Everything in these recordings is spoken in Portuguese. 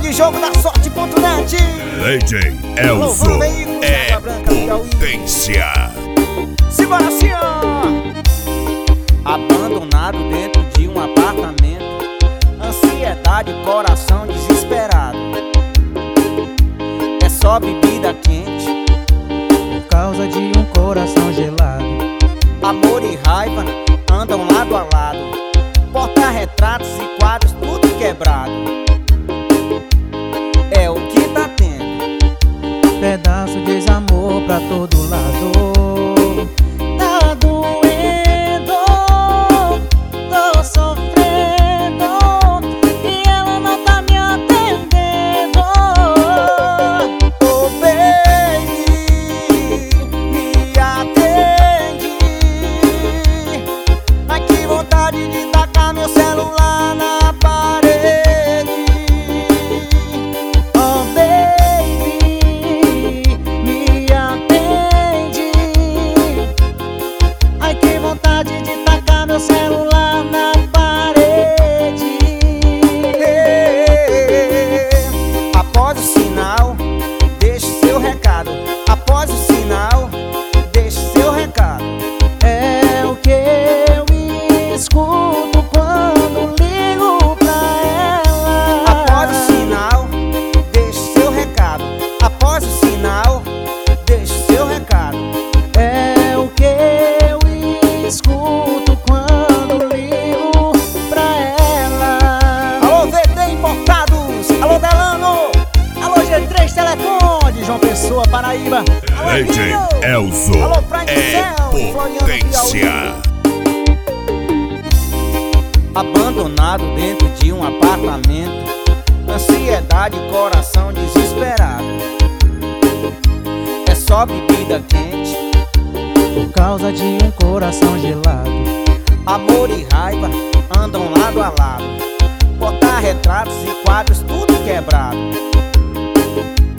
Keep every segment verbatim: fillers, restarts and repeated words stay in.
de jogo da sorte ponto net. D J Elzo é potência. Simbora assim, ó. Abandonado dentro de um apartamento, ansiedade, coração desesperado. É só bebida quente por causa de um coração gelado. Amor e raiva andam lado a lado, porta-retratos e quadros tudo quebrado. É o que tá tendo, pedaço de desamor pra todo lado. Tá doendo, tô sofrendo e ela não tá me atendendo. Oh baby, me atende. Ai que vontade de tacar meu celular na parede. Oh baby, me atende. Ai que vontade de tacar meu celular na parede. Após o sinal, deixe seu recado. Após o sinal, deixe seu recado. É o que eu escuto quando ligo pra ela. Após o sinal, deixe seu recado. Após o sinal, deixe seu recado. É o que eu escuto quando ligo pra ela. Alô V T Importados, alô Delano, alô G três Telecom de João Pessoa, Paraíba. Alô, D J Emílio. Elzo Alô, Frank é Céu, Floriano, potência. Piauí. Abandonado dentro de um apartamento, ansiedade, coração desesperado. É só bebida quente, Por causa de um coração gelado. amor e raiva andam lado a lado, porta-retratos e quadros tudo quebrado.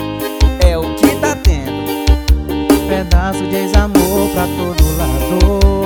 É o que tá tendo, Pedaço de desamor pra todo lado.